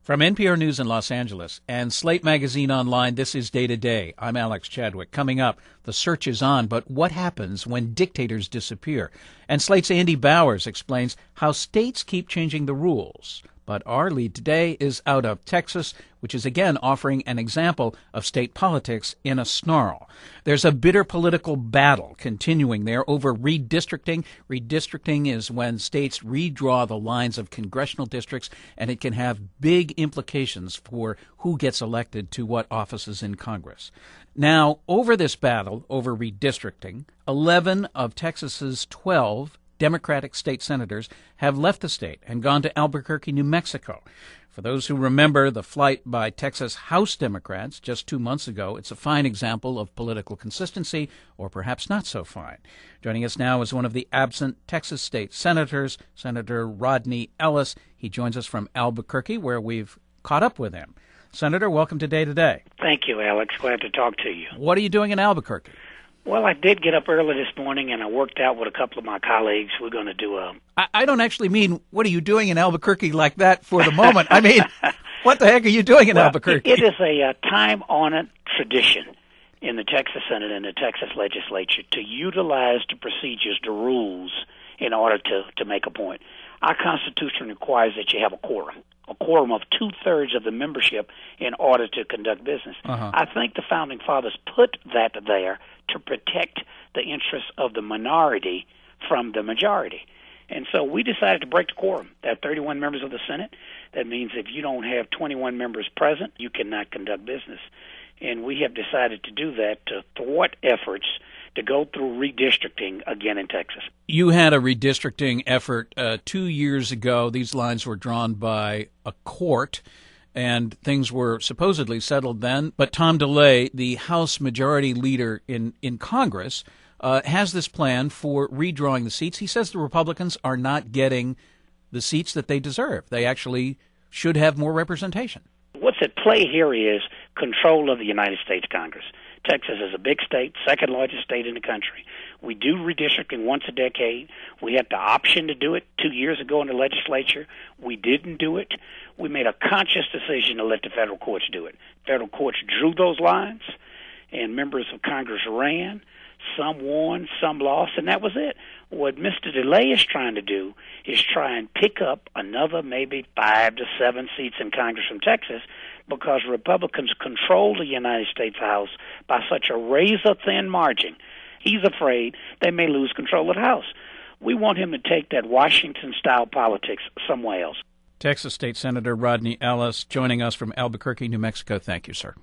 From NPR News in Los Angeles and Slate Magazine Online, this is Day to Day. I'm Alex Chadwick. Coming up, the search is on, but what happens when dictators disappear? And Slate's Andy Bowers explains how states keep changing the rules. But our lead today is out of Texas, which is again offering an example of state politics in a snarl. There's a bitter political battle continuing there over redistricting. Redistricting is when states redraw the lines of congressional districts, and it can have big implications for who gets elected to what offices in Congress. Now, over this battle over redistricting, 11 of Texas's 12 Democratic state senators have left the state and gone to Albuquerque, New Mexico. For those who remember the flight by Texas House Democrats just 2 months ago, it's a fine example of political consistency, or perhaps not so fine. Joining us now is one of the absent Texas state senators, Senator Rodney Ellis. He joins us from Albuquerque, where we've caught up with him. Senator, welcome to Day to Day. Thank you, Alex. Glad to talk to you. What are you doing in Albuquerque? Well, I did get up early this morning, and I worked out with a couple of my colleagues. We're going to do a... I don't actually mean, what are you doing in Albuquerque like that for the moment? I mean, what the heck are you doing in Albuquerque? It is a time-honored tradition in the Texas Senate and the Texas legislature to utilize the procedures, the rules, in order to make a point. Our Constitution requires that you have a quorum of two-thirds of the membership in order to conduct business. I think the Founding Fathers put that there to protect the interests of the minority from the majority. And so we decided to break the quorum. There are 31 members of the Senate. That means if you don't have 21 members present, you cannot conduct business. And we have decided to do that to thwart efforts to go through redistricting again in Texas. You had a redistricting effort 2 years ago. These lines were drawn by a court, and things were supposedly settled then. But Tom DeLay, the House Majority Leader in Congress, has this plan for redrawing the seats. He says the Republicans are not getting the seats that they deserve. They actually should have more representation. What's at play here is control of the United States Congress. Texas is a big state, second largest state in the country. We do redistricting once a decade. We had the option to do it 2 years ago in the legislature. We didn't do it. We made a conscious decision to let the federal courts do it. Federal courts drew those lines, and members of Congress ran. Some won, some lost, and that was it. What Mr. DeLay is trying to do is try and pick up another maybe 5 to 7 seats in Congress from Texas, because Republicans control the United States House by such a razor-thin margin. He's afraid they may lose control of the House. We want him to take that Washington-style politics somewhere else. Texas State Senator Rodney Ellis joining us from Albuquerque, New Mexico. Thank you, sir.